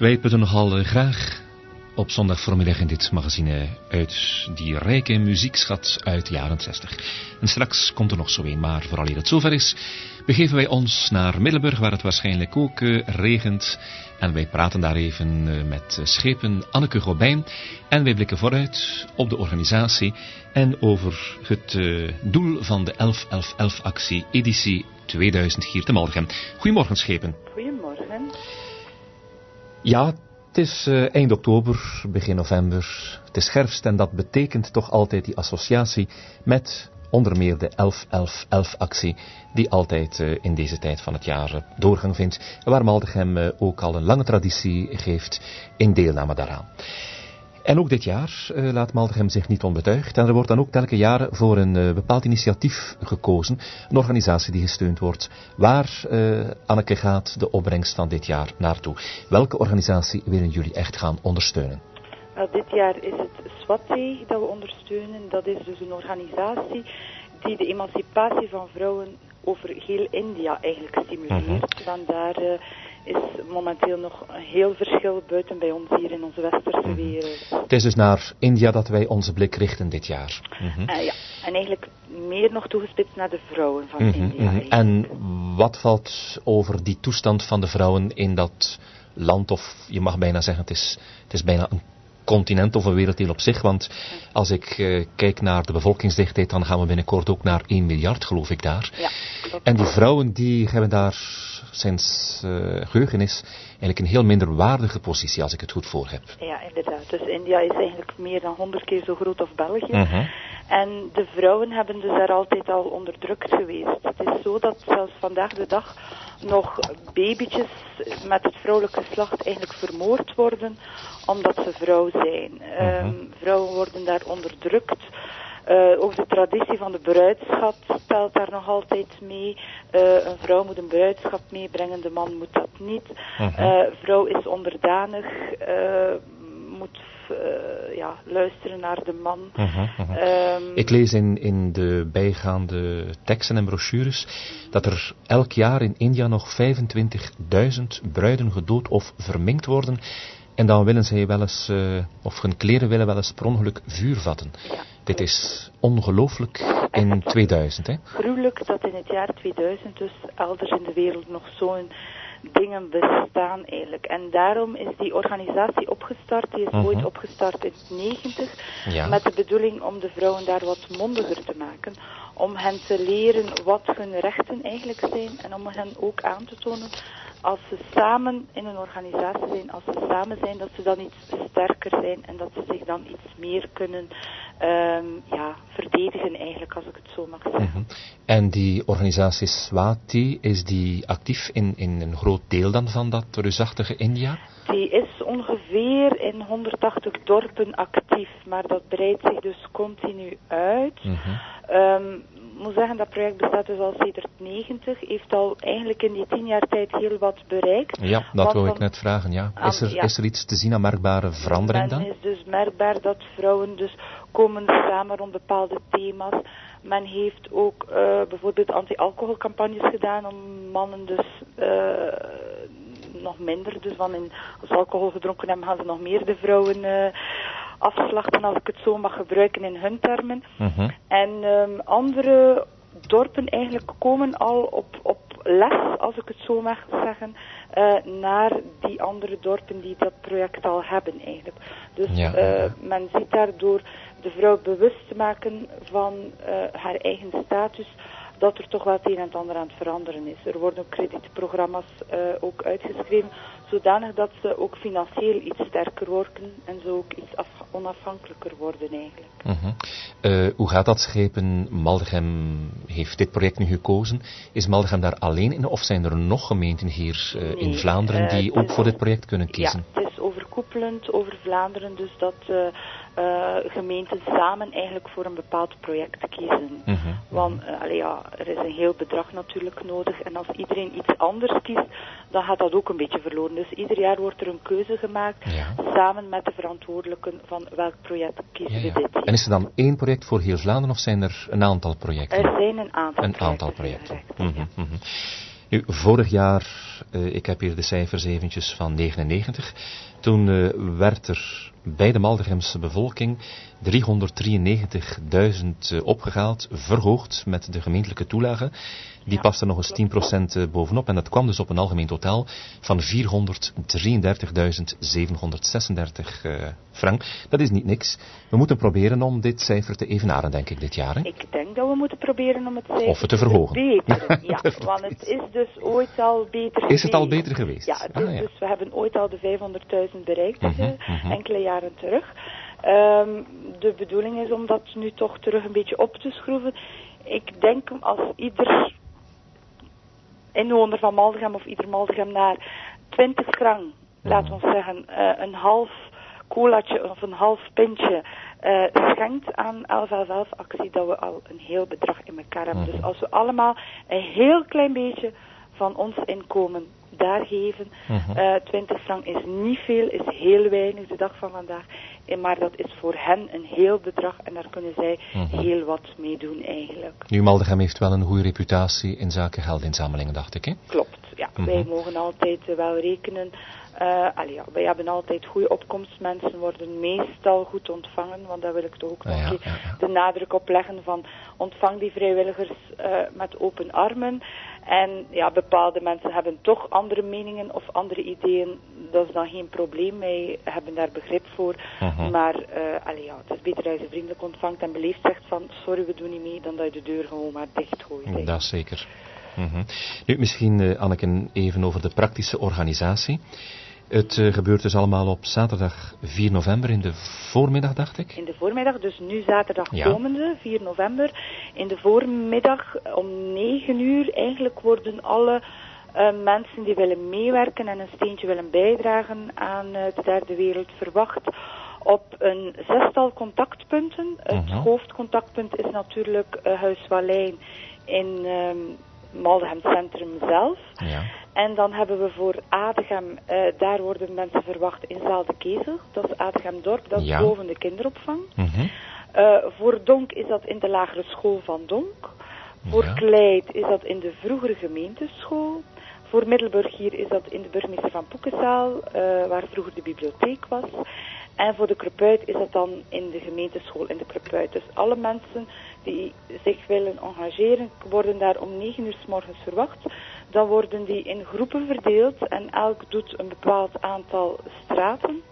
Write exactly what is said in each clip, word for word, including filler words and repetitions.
Wij putten nogal uh, graag op zondag voormiddag in dit magazine uit die rijke muziekschat uit de jaren zestig. En straks komt er nog zo een, maar vooraleer het zover is, begeven wij ons naar Middelburg, waar het waarschijnlijk ook uh, regent. En wij praten daar even uh, met uh, schepen Anneke Gobijn. En wij blikken vooruit op de organisatie en over het uh, doel van de elf elf elf actie editie tweeduizend hier te Maldegem. Goedemorgen, schepen. Goedemorgen. Ja, het is uh, eind oktober, begin november. Het is herfst en dat betekent toch altijd die associatie met onder meer de elf elf elf actie, die altijd uh, in deze tijd van het jaar uh, doorgang vindt, waar Maldegem uh, ook al een lange traditie geeft in deelname daaraan. En ook dit jaar uh, laat Maldegem zich niet onbetuigd. En er wordt dan ook telkens jaren voor een uh, bepaald initiatief gekozen. Een organisatie die gesteund wordt. Waar, uh, Anneke, gaat de opbrengst van dit jaar naartoe? Welke organisatie willen jullie echt gaan ondersteunen? Wel, dit jaar is het SWATE dat we ondersteunen. Dat is dus een organisatie die de emancipatie van vrouwen over heel India eigenlijk stimuleert. Mm-hmm. Want daar uh, is momenteel nog een heel verschil buiten bij ons hier in onze westerse mm-hmm. wereld. Het is dus naar India dat wij onze blik richten dit jaar. Mm-hmm. Uh, ja, en eigenlijk meer nog toegespitst naar de vrouwen van mm-hmm, India. Mm-hmm. En wat valt over die toestand van de vrouwen in dat land? Of je mag bijna zeggen, het is, het is bijna een continent of een werelddeel op zich, want als ik uh, kijk naar de bevolkingsdichtheid, dan gaan we binnenkort ook naar één miljard, geloof ik daar. Ja, klopt. En die vrouwen die hebben daar sinds uh, geheugenis eigenlijk een heel minder waardige positie, als ik het goed voor heb. Ja, inderdaad. Dus India is eigenlijk meer dan honderd keer zo groot als België. Uh-huh. En de vrouwen hebben dus daar altijd al onderdrukt geweest. Het is zo dat zelfs vandaag de dag nog babytjes met het vrouwelijk geslacht eigenlijk vermoord worden omdat ze vrouw zijn. Uh-huh. Um, vrouwen worden daar onderdrukt. Uh, ook de traditie van de bruidschat telt daar nog altijd mee. Uh, een vrouw moet een bruidschat meebrengen, de man moet dat niet. Uh-huh. Uh, vrouw is onderdanig, uh, moet uh, ja, luisteren naar de man. Uh-huh, uh-huh. Um, Ik lees in, in de bijgaande teksten en brochures dat er elk jaar in India nog vijfentwintigduizend bruiden gedood of verminkt worden. En dan willen zij wel eens, uh, of hun kleren willen wel eens per ongeluk vuur vatten. Ja. Dit is ongelooflijk in tweeduizend, hè? Gruwelijk dat in het jaar tweeduizend dus elders in de wereld nog zo'n dingen bestaan eigenlijk. En daarom is die organisatie opgestart. Die is uh-huh. ooit opgestart in de negentig. Ja. Met de bedoeling om de vrouwen daar wat mondiger te maken. Om hen te leren wat hun rechten eigenlijk zijn. En om hen ook aan te tonen, als ze samen in een organisatie zijn, als ze samen zijn, dat ze dan iets sterker zijn. En dat ze zich dan iets meer kunnen um, ja, verdedigen eigenlijk, als ik het zo mag zeggen. Uh-huh. En die organisatie SWATE, is die actief in, in een groot deel dan van dat reusachtige India? Die is ongeveer in honderdtachtig dorpen actief, maar dat breidt zich dus continu uit. Uh-huh. Um, ik moet zeggen, dat project bestaat dus al sedert negentig, heeft al eigenlijk in die tien jaar tijd heel wat bereikt. Ja, dat wil ik net vragen, ja. Is er, ja. is er iets te zien aan merkbare verandering dan? Men is dus merkbaar dat vrouwen dus komen samen rond bepaalde thema's. Men heeft ook uh, bijvoorbeeld anti-alcoholcampagnes gedaan om mannen dus uh, nog minder, dus van in, als ze alcohol gedronken hebben, gaan ze nog meer de vrouwen uh, afslachten, als ik het zo mag gebruiken in hun termen. Uh-huh. En um, andere dorpen eigenlijk komen al op, op les, als ik het zo mag zeggen, uh, naar die andere dorpen die dat project al hebben eigenlijk. Dus ja, uh, uh, men ziet daardoor de vrouw bewust te maken van uh, haar eigen status, dat er toch wel het een en het ander aan het veranderen is. Er worden ook kredietprogramma's uh, ook uitgeschreven, zodanig dat ze ook financieel iets sterker worden en zo ook iets af- onafhankelijker worden eigenlijk. Uh-huh. Uh, hoe gaat dat, schepen? Maldegem heeft dit project nu gekozen. Is Maldegem daar alleen in of zijn er nog gemeenten hier uh, nee, in Vlaanderen die uh, ook is, voor dit project kunnen kiezen? Ja, het is overkoepelend over Vlaanderen, dus dat uh, uh, gemeenten samen eigenlijk voor een bepaald project kiezen. Uh-huh. Want uh, allee, ja, er is een heel bedrag natuurlijk nodig en als iedereen iets anders kiest, dan gaat dat ook een beetje verloren. Dus ieder jaar wordt er een keuze gemaakt, ja, samen met de verantwoordelijken van welk project kiezen ja, ja. we dit jaar. En is er dan één project voor heel Vlaanderen of zijn er een aantal projecten? Er zijn een aantal een projecten. Aantal projecten. Mm-hmm, mm-hmm. Nu, vorig jaar, uh, ik heb hier de cijfers eventjes van negenennegentig, toen uh, werd er bij de Maldegemse bevolking driehonderddrieënnegentigduizend uh, opgehaald, verhoogd met de gemeentelijke toelage. Die ja, paste nog eens tien procent bovenop en dat kwam dus op een algemeen totaal van vierhonderddrieëndertigduizend zevenhonderdzesendertig uh, frank. Dat is niet niks. We moeten proberen om dit cijfer te evenaren, denk ik, dit jaar. Hè? Ik denk dat we moeten proberen om het cijfer of het te verhogen. Te verbeteren. Ja, want het is dus ooit al beter geweest. Is het al beter geweest? Ja, het is ah, ja. dus we hebben ooit al de vijfhonderdduizend bereikt, uh-huh, uh, uh-huh. enkele jaren terug. Um, de bedoeling is om dat nu toch terug een beetje op te schroeven. Ik denk als ieder inwoner van Maldegem of ieder Maldegemenaar twintig frank, uh-huh. laten we zeggen, uh, een half colaatje of een half pintje uh, schenkt aan elf elf elf actie, dat we al een heel bedrag in elkaar hebben. Uh-huh. Dus als we allemaal een heel klein beetje van ons inkomen daar geven, uh-huh. uh, twintig frank is niet veel, is heel weinig de dag van vandaag, maar dat is voor hen een heel bedrag en daar kunnen zij uh-huh. heel wat mee doen eigenlijk. Nu, Maldegem heeft wel een goede reputatie in zaken geldinzamelingen, dacht ik, hè? Klopt, ja. Uh-huh. Wij mogen altijd uh, wel rekenen. Uh, allee, ja, wij hebben altijd goede opkomst. Mensen worden meestal goed ontvangen, want daar wil ik toch ook nog ja, ja, ja. de nadruk op leggen van ontvang die vrijwilligers uh, met open armen. En ja, bepaalde mensen hebben toch andere meningen of andere ideeën. Dat is dan geen probleem. Wij hebben daar begrip voor. Uh-huh. Maar uh, allee, ja, het is beter dat je ze vriendelijk ontvangt en beleefd zegt van sorry, we doen niet mee, dan dat je de deur gewoon maar dichtgooit. Ja, dat is zeker. Uh-huh. Nu, misschien, uh, Anneke, even over de praktische organisatie. Het uh, gebeurt dus allemaal op zaterdag vier november in de voormiddag, dacht ik? In de voormiddag, dus nu zaterdag ja. komende, vier november. In de voormiddag om negen uur eigenlijk worden alle uh, mensen die willen meewerken en een steentje willen bijdragen aan uh, de derde wereld verwacht op een zestal contactpunten. Uh-huh. Het hoofdcontactpunt is natuurlijk uh, Huis Wallijn in um, Maldegem Centrum zelf. Ja. En dan hebben we voor Adegem, uh, daar worden mensen verwacht in Zaal de Kezel. Dat is Adegem Dorp, dat is ja. boven de kinderopvang. Uh-huh. Uh, voor Donk is dat in de lagere school van Donk. Voor ja. Kleid is dat in de vroegere gemeenteschool. Voor Middelburg hier is dat in de burgemeester van Poekenzaal, uh, waar vroeger de bibliotheek was. En voor de Krupuit is dat dan in de gemeenteschool in de Krupuit. Dus alle mensen die zich willen engageren, worden daar om negen uur 's morgens verwacht. Dan worden die in groepen verdeeld en elk doet een bepaald aantal straten.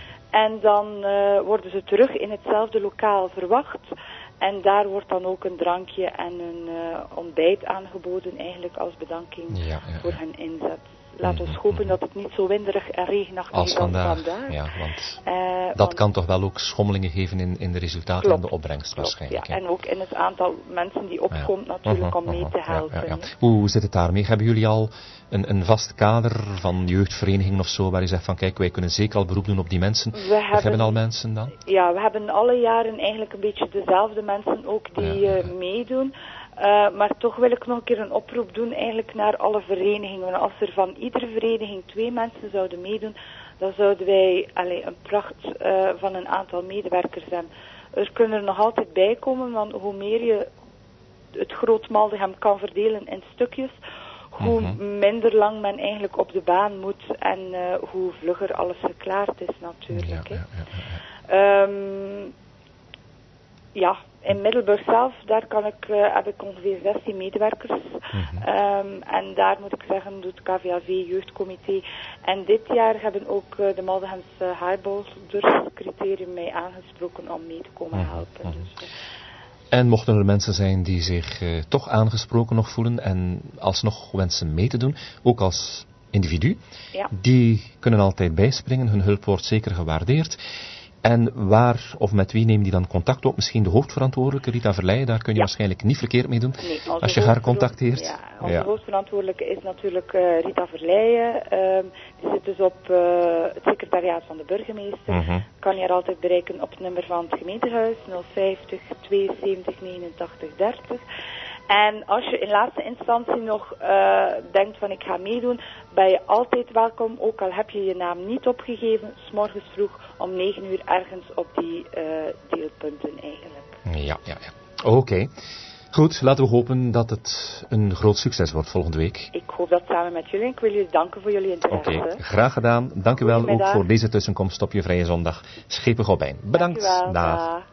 En dan uh, worden ze terug in hetzelfde lokaal verwacht. En daar wordt dan ook een drankje en een uh, ontbijt aangeboden eigenlijk als bedanking ja, ja, ja. voor hun inzet. Laten we hopen dat het niet zo winderig en regenachtig is als vandaag. vandaag. Ja, want uh, dat want kan toch wel ook schommelingen geven in, in de resultaten klopt, en de opbrengst klopt, waarschijnlijk. Ja. En ook in het aantal mensen die opkomt ja. natuurlijk uh-huh, om mee te helpen. Ja, ja, ja. Hoe zit het daarmee? Hebben jullie al een, een vast kader van jeugdverenigingen of zo, waar je zegt van kijk, wij kunnen zeker al beroep doen op die mensen? We of hebben, hebben al mensen dan? Ja, we hebben alle jaren eigenlijk een beetje dezelfde mensen ook die ja, ja, ja. Uh, meedoen. Uh, maar toch wil ik nog een keer een oproep doen eigenlijk naar alle verenigingen. Als er van iedere vereniging twee mensen zouden meedoen, dan zouden wij allee, een pracht uh, van een aantal medewerkers hebben. Er kunnen er nog altijd bij komen, want hoe meer je het groot Maldegem kan verdelen in stukjes, hoe mm-hmm. minder lang men eigenlijk op de baan moet en uh, hoe vlugger alles geklaard is natuurlijk. Ja, ja, ja, ja. Um, ja. In Middelburg zelf, daar kan ik, uh, heb ik ongeveer zestien medewerkers. Mm-hmm. Um, en daar moet ik zeggen, doet K V A V Jeugdcomité. En dit jaar hebben ook uh, de Maldegemse Haarbolders-criterium mij aangesproken om mee te komen mm-hmm. helpen. Dus, uh. En mochten er mensen zijn die zich uh, toch aangesproken nog voelen en alsnog wensen mee te doen, ook als individu, ja. die kunnen altijd bijspringen, hun hulp wordt zeker gewaardeerd. En waar of met wie nemen die dan contact op? Misschien de hoofdverantwoordelijke, Rita Verleijen, daar kun je ja. waarschijnlijk niet verkeerd mee doen, nee, als je haar contacteert. Ja, onze ja. hoofdverantwoordelijke is natuurlijk uh, Rita Verleijen. Um, die zit dus op uh, het secretariaat van de burgemeester. Uh-huh. Kan je haar altijd bereiken op het nummer van het gemeentehuis nul vijftig tweeënzeventig negenentachtig dertig. En als je in laatste instantie nog uh, denkt van ik ga meedoen, ben je altijd welkom, ook al heb je je naam niet opgegeven, 's morgens vroeg om negen uur ergens op die uh, deelpunten eigenlijk. Ja, ja, ja. Oké. Okay. Goed, laten we hopen dat het een groot succes wordt volgende week. Ik hoop dat samen met jullie. Ik wil jullie danken voor jullie interesse. Oké, okay, graag gedaan. Dank u wel ook voor deze tussenkomst op je vrije zondag. Schepen Gobbijn. Bedankt. Dank u wel. Dag. Dag.